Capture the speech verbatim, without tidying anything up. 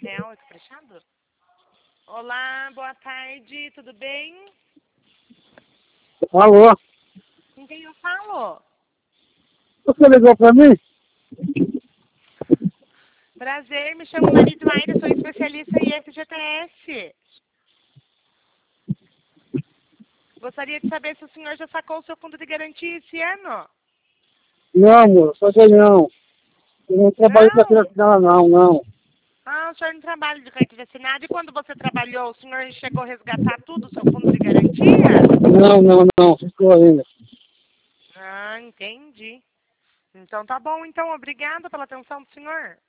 real, é fechado? Olá, boa tarde, tudo bem? Alô? Com quem eu falo? Você ligou pra mim? Prazer, me chamo Marido Aida, sou especialista em F G T S. Gostaria de saber se o senhor já sacou o seu fundo de garantia esse ano. Não, amor, só que não. Eu não trabalho pra Não? criança, não, não. Ah, o senhor não trabalha de carteira assinada. E quando você trabalhou, o senhor chegou a resgatar tudo o seu fundo de garantia? Não, não, não, ficou ainda. Ah, entendi. Então tá bom, então. Obrigada pela atenção do senhor.